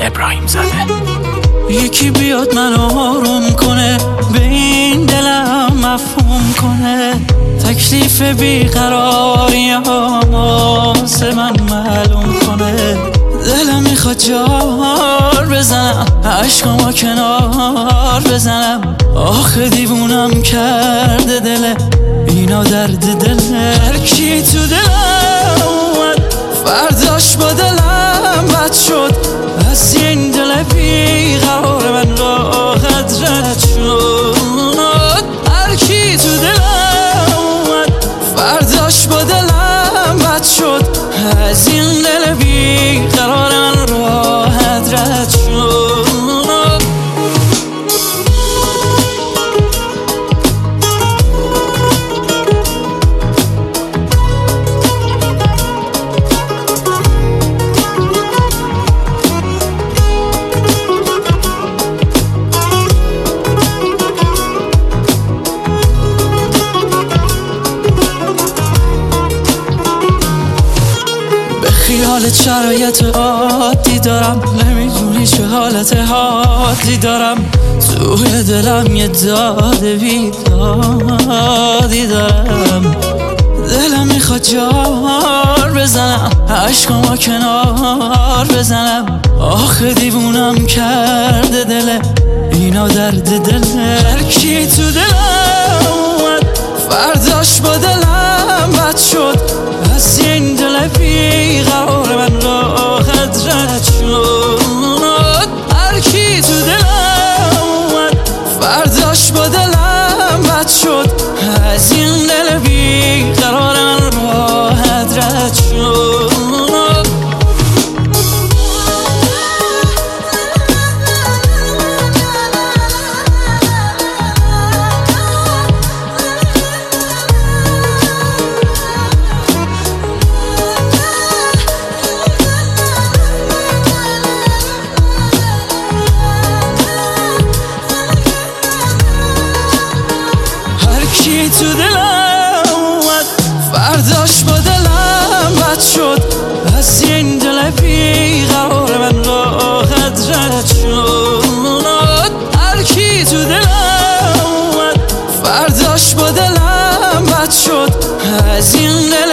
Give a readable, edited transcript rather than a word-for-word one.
ابراهیم زاده. یکی بیاد منو آروم کنه، به این دلم مفهوم کنه، تکلیف بیقراریام واسه من معلوم کنه. دلم میخواد جار بزنم، عشقامو کنار بزنم، آخه دیوونم کرده دل اینا، درد دل هر کی تو دلم اومد فرداش با دلم بد شد، از این دل بیقرار من راحت رد شد. هر کی تو دلم اومد فرداش با دلم بد شد، از این دل بیقرار من راحت رد شد. خیالت شرایط عادی دارم، نمیدونی چه حالت حادی دارم، توی دلم یه داد بیدادی دارم. دلم میخواد جار بزنم، عشقامو کنار بزنم، آخه دیوونم کرده دل اینا، درد دل هر کی تو دلم اومد فرداش با دلم بد شد، از این دل بیقرار من راحت رد شد. هر کی تو دلم اومد فرداش با دلم بد شد، از این دل بیقرار من راحت رد شد. کی تو دلم اومد فرداش با دلم بد شد، از این دل بیقرار من راحت رد شد. هر کی تو دلم اومد فرداش با دلم بد شد، از این دل